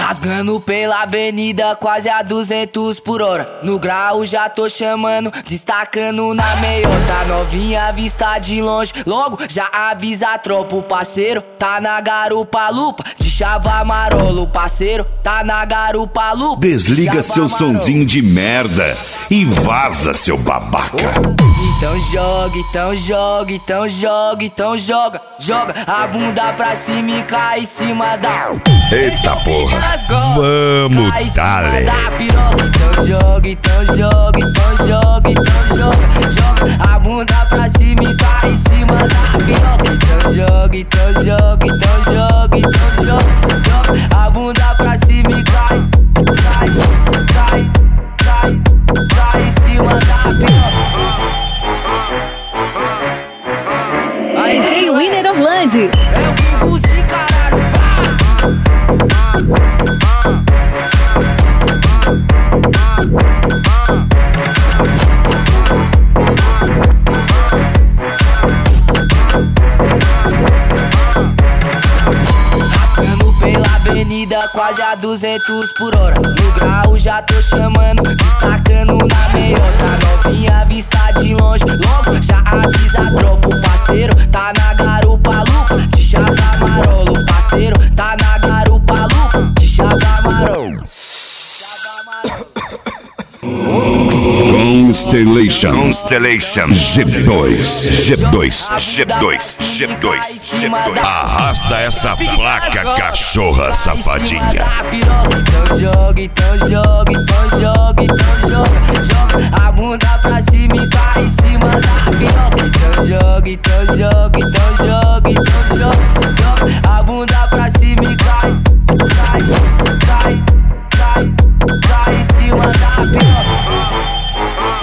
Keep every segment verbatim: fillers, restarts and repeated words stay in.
Rasgando pela avenida quase a duzentos por hora. No grau já tô chamando, destacando na meiota. Novinha vista de longe, logo já avisa a tropa. O parceiro tá na garupa lupa de chava marolo. O parceiro tá na garupa lupa. Desliga seu sonzinho de merda e vaza, seu babaca. Então joga, então joga, então joga, então joga. Joga a bunda pra cima e cai em cima da... Eita porra, vamos, dale. Então joga, então joga, então joga, então joga. Joga a bunda pra cima e cai em cima da piroca. Então joga, então joga, então joga, então joga. Joga a bunda pra cima e cai, cai, cai, cai, cai em cima da piroca. D J Winner Orlando. É o Gugu, caralho, Rasgando pela avenida quase a duzentos por hora. No grau já tô chamando, destacando na meiota. Novinha vista de longe, logo já avisa a tropa. O parceiro tá na garupa lupa de chava marolo. O parceiro tá na garupa lupa de chava marolo. Constellation, Constellation, G dois, G dois, G dois, G dois, G dois. Arrasta essa placa, cachorra safadinha. Então joga, então joga, então joga, então joga. Joga a bunda pra cima e cai em cima da piroca. Então joga, então joga, então joga, então joga. Joga a bunda pra cima e cai, cai, cai, cai, cai em cima da piroca.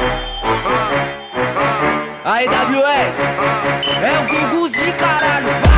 Aí W S, é o Guguzinho, caralho.